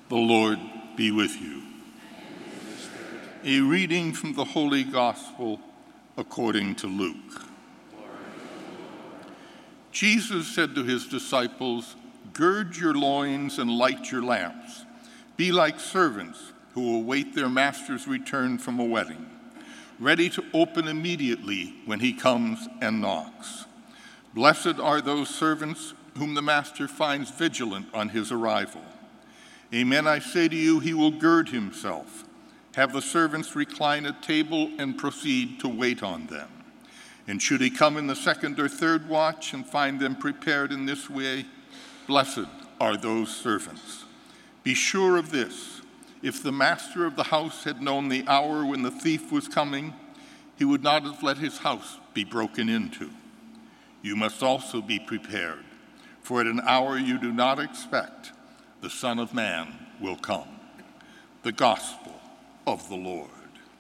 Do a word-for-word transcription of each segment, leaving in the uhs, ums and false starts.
The Lord be with you. A reading from the Holy Gospel according to Luke. Jesus said to his disciples, "Gird your loins and light your lamps. Be like servants who await their master's return from a wedding, ready to open immediately when he comes and knocks. Blessed are those servants whom the master finds vigilant on his arrival. Amen, I say to you, he will gird himself, have the servants recline at table, and proceed to wait on them. And should he come in the second or third watch and find them prepared in this way, blessed are those servants. Be sure of this, if the master of the house had known the hour when the thief was coming, he would not have let his house be broken into. You must also be prepared, for at an hour you do not expect, the Son of Man will come." The Gospel of the Lord.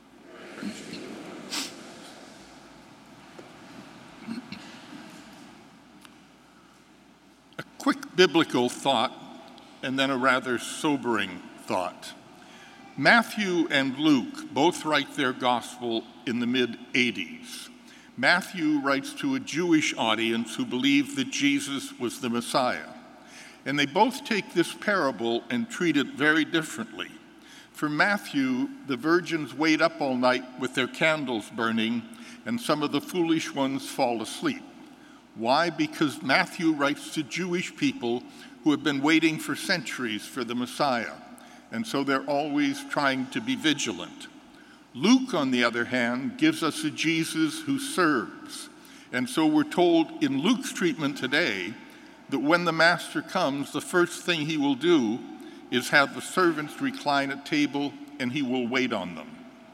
A quick biblical thought, and then a rather sobering thought. Matthew and Luke both write their gospel in the mid eighties. Matthew writes to a Jewish audience who believed that Jesus was the Messiah. And they both take this parable and treat it very differently. For Matthew, the virgins wait up all night with their candles burning, and some of the foolish ones fall asleep. Why? Because Matthew writes to Jewish people who have been waiting for centuries for the Messiah, and so they're always trying to be vigilant. Luke, on the other hand, gives us a Jesus who serves. And so we're told in Luke's treatment today that when the master comes, the first thing he will do is have the servants recline at table, and he will wait on them.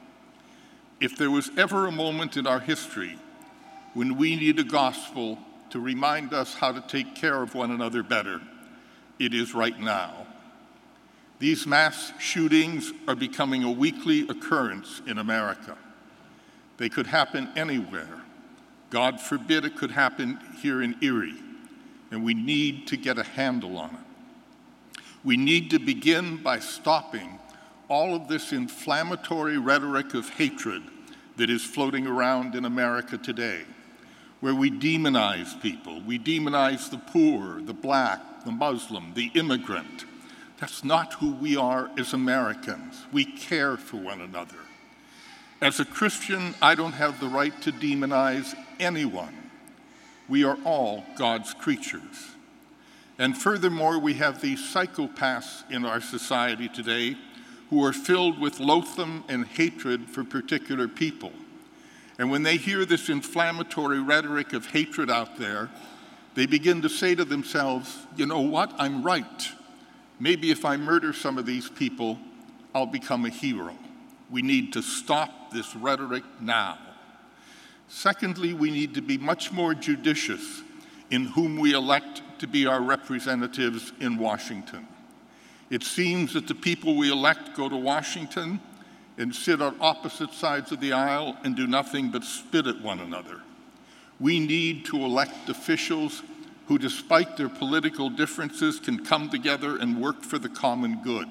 If there was ever a moment in our history when we need a gospel to remind us how to take care of one another better, it is right now. These mass shootings are becoming a weekly occurrence in America. They could happen anywhere. God forbid it could happen here in Erie. And we need to get a handle on it. We need to begin by stopping all of this inflammatory rhetoric of hatred that is floating around in America today, where we demonize people. We demonize the poor, the black, the Muslim, the immigrant. That's not who we are as Americans. We care for one another. As a Christian, I don't have the right to demonize anyone. We are all God's creatures. And furthermore, we have these psychopaths in our society today who are filled with loathing and hatred for particular people. And when they hear this inflammatory rhetoric of hatred out there, they begin to say to themselves, you know what, I'm right. Maybe if I murder some of these people, I'll become a hero. We need to stop this rhetoric now. Secondly, we need to be much more judicious in whom we elect to be our representatives in Washington. It seems that the people we elect go to Washington and sit on opposite sides of the aisle and do nothing but spit at one another. We need to elect officials who, despite their political differences, can come together and work for the common good.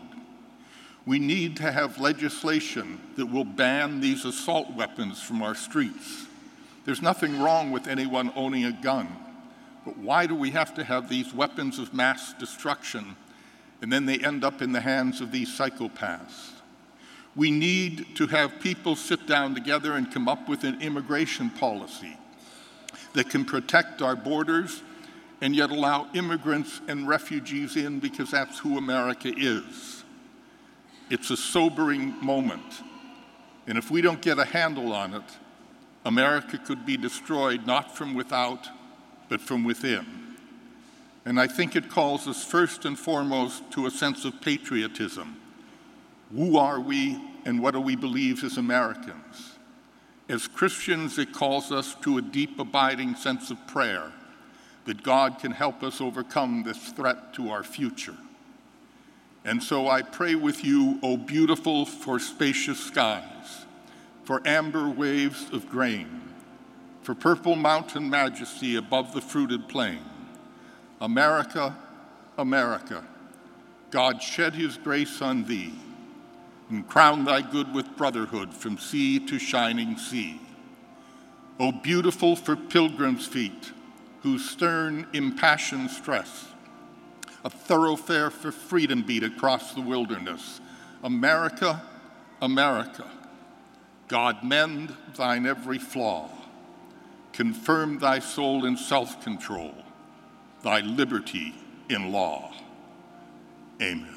We need to have legislation that will ban these assault weapons from our streets. There's nothing wrong with anyone owning a gun, but why do we have to have these weapons of mass destruction and then they end up in the hands of these psychopaths? We need to have people sit down together and come up with an immigration policy that can protect our borders and yet allow immigrants and refugees in, because that's who America is. It's a sobering moment, and if we don't get a handle on it, America could be destroyed not from without, but from within. And I think it calls us first and foremost to a sense of patriotism. Who are we and what do we believe as Americans? As Christians, it calls us to a deep, abiding sense of prayer that God can help us overcome this threat to our future. And so I pray with you, O beautiful for spacious skies, for amber waves of grain, for purple mountain majesty above the fruited plain. America, America, God shed his grace on thee and crown thy good with brotherhood from sea to shining sea. O beautiful for pilgrims' feet, whose stern, impassioned stress a thoroughfare for freedom beat across the wilderness. America, America, God mend thine every flaw, confirm thy soul in self-control, thy liberty in law. Amen.